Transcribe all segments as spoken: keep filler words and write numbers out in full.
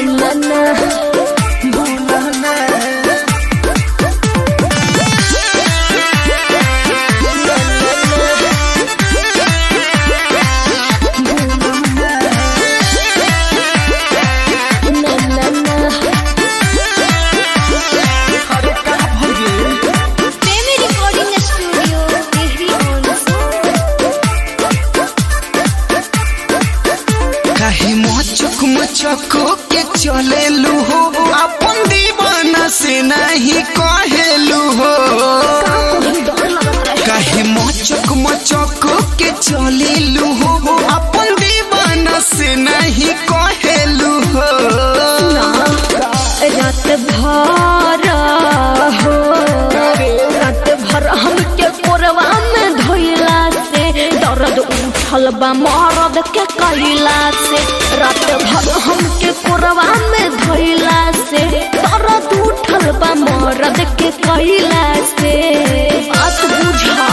भूलना भूलना चको के चलेलू हो अपन दीवाना से नहीं कहेलू हो कहे मचक मचक के चलेलू हो अपन दीवाना से नहीं कहेलू हो रात भर हो रात भर हमके कोरवा में धोइला से दर्द उठल बा मरद के कइला से रात भर हमके कोरवा में धोइला से दर्द उठल बा मरद के कइला से बात बुझा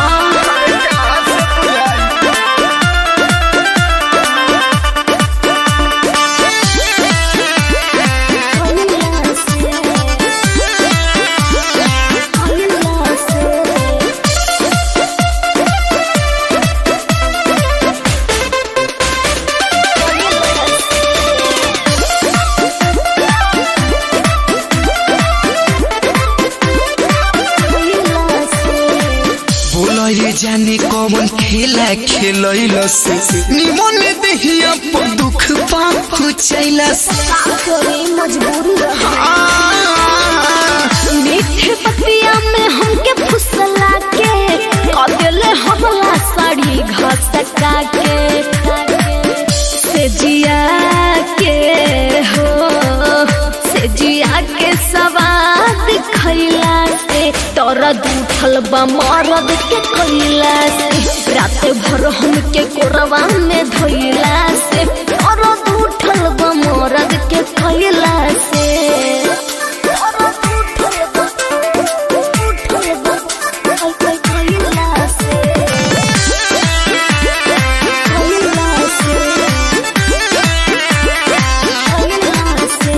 जाने कौन खेला खेलैला से निमन देहिया पर दुख पहुंचैला से मजबूरी मीठे पतिया में हमके फुसला के कदेले हमला साड़ी घसका के से जिया के हो से जिया के सवाद खैला से दर्द उठल बा मरद के कइला से रात भर हमके कोरवा में धोइला से दर्द उठल बा मरद के कइला से दर्द उठल बा उठल बा कइला से कइला से कइला से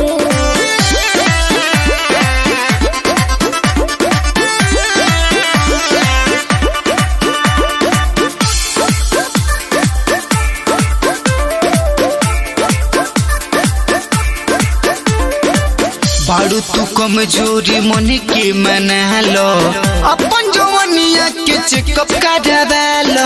बारू तू कमजोरी मन के मना लो अपन जवानिया के चेकअप करवा लो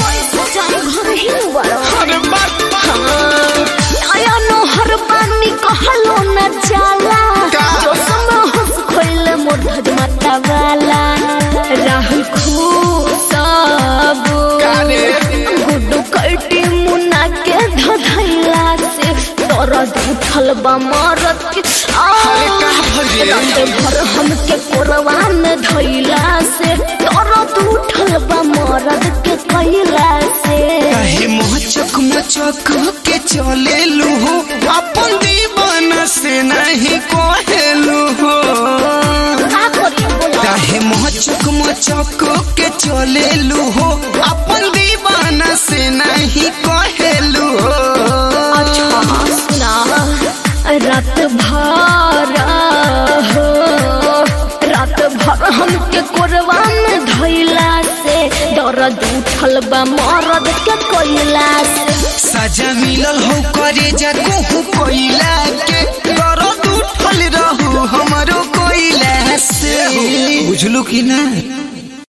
अरे बात आया नो हर पानी कहलो न जाला जो समय हंस खोइले मोर धज माता वाला राहुल खुशबू गुड्डू कटी मुन्ना के धधैला से दर्द उठल बा मरद के रात भर हमके कोरवा में धइला से दर्द उठल बा मरद के कइला से कहे मचक मचक के चलेलू हो अपन दीवाना से नहीं कहेलू हो कहे मचक मचक के चलेलू हो अपन दीवाना से नहीं कहेलू हो रात भर हो रात भर हमके कोरवा में धइला से दर्द उठल बा मरद के कइला से सजा मिलल हो करे जा कोहू कोइला के दर्द उठल रहू हमरो कोइला से बुझलू कि ना।